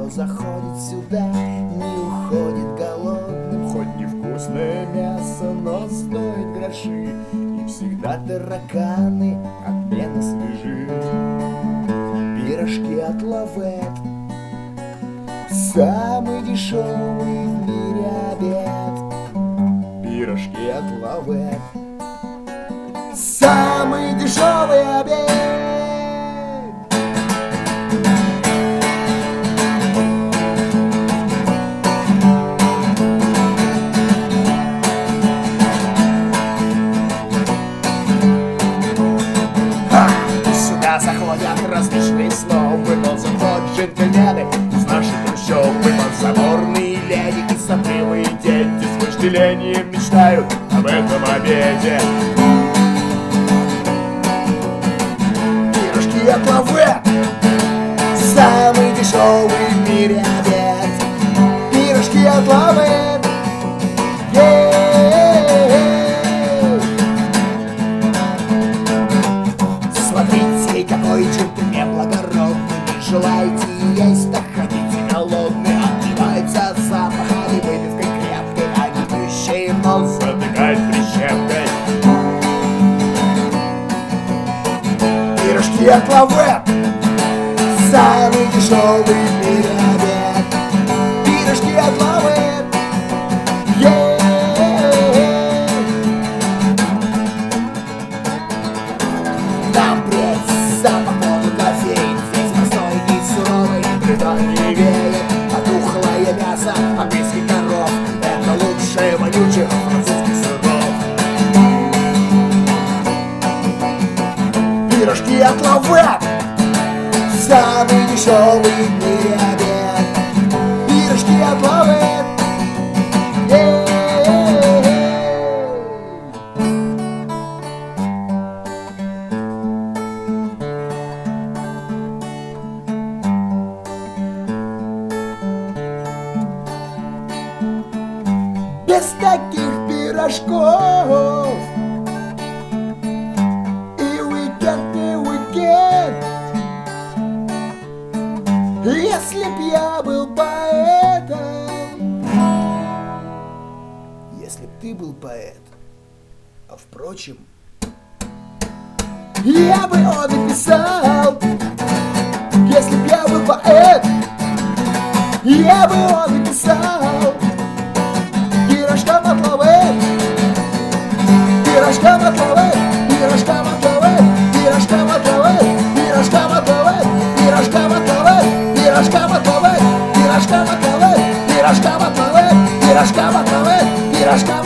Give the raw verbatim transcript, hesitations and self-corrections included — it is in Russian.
заходит сюда, не уходит голодным. Хоть невкусное мясо, но стоит гроши, и всегда тараканы отменно свежи. Пирожки от Лавет, самый дешевый в мире обед. Пирожки от Лавет, самый дешевый обед. Заходят различные словы, но зато джентльмены из наших трущоб. Подзаборные леди и сопливые дети с вожделением мечтают об этом обеде. Пирожки от Лавет, самый дешевый в мире обед. Пирожки от Лавет, какой джентльмен благородный. Не желаете есть, так ходите голодный. Отбивается от запаха и выпивкой крепкой, а не пьющий нос затыкает прищепкой. Пирожки от Лавет, самый дешевый в мире обед. Пирожки от Лавет, yeah! Нам пресс запах полный кофеин, здесь простой и суровый, придание веет, отухлое мясо английских коров. Это лучшее вонючих французских сыров. Пирожки от Лавет, самый дешевый в мире обед. Пирожки от Лавет, yeah! Без таких пирожков и уикенд, и уикенд. Если б я был поэтом, если б ты был поэт, а впрочем, я бы оды писал. Если б я был поэт, я бы оды писал. Пирожкам от Лавет, пирожкам от Лавет, пирожкам от Лавет, пирожкам от Лавет, пирожкам от Лавет, пирожкам от Лавет, пирожкам от Лавет, пирожкам от Лавет, пирожкам от Лавет, пирожкам от Лавет, пирожкам.